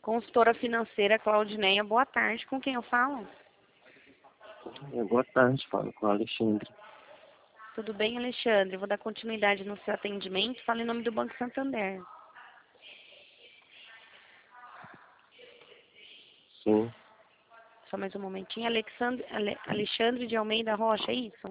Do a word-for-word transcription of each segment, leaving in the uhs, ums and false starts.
Consultora financeira Claudineia, boa tarde. Com quem eu falo? É, boa tarde, falo com o Alexandre. Tudo bem, Alexandre? Vou dar continuidade no seu atendimento. Fala em nome do Banco Santander. Sim, Só mais um momentinho. Alexandre, Ale, Alexandre de Almeida Rocha, é isso?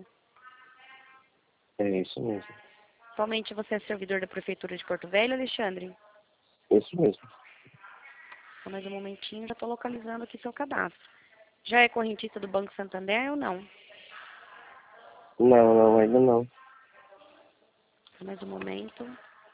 é isso mesmo. Atualmente você é servidor da Prefeitura de Porto Velho, Alexandre? Isso mesmo. Só mais um momentinho, já estou localizando aqui seu cadastro. Já é correntista do Banco Santander ou não? Não, não, ainda não. Só mais um momento.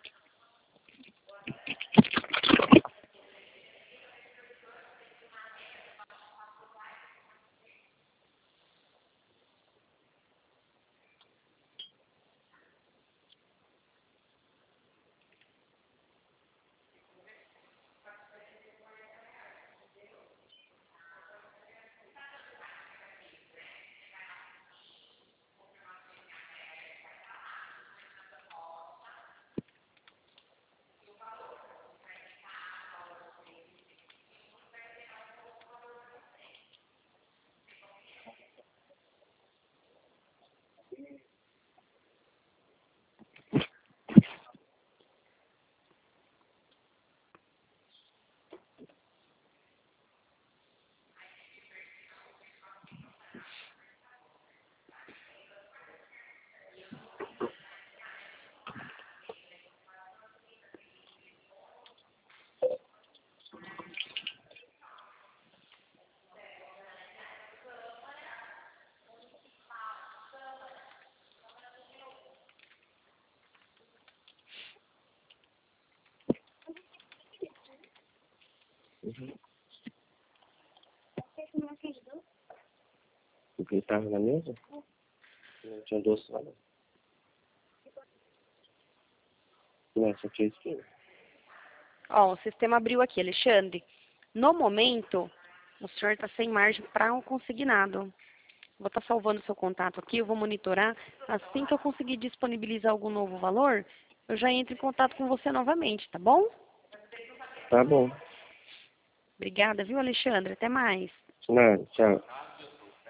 Uhum. O que estava na mesa? Não tinha doce lá, não. Não, só tinha esquina. Ó, o sistema abriu aqui, Alexandre. No momento, o senhor está sem margem para um consignado. Vou estar salvando seu contato aqui, eu vou monitorar. Assim que eu conseguir disponibilizar algum novo valor, eu já entro em contato com você novamente, tá bom? Tá bom. Obrigada, viu, Alexandre? Até mais. Nada, tchau.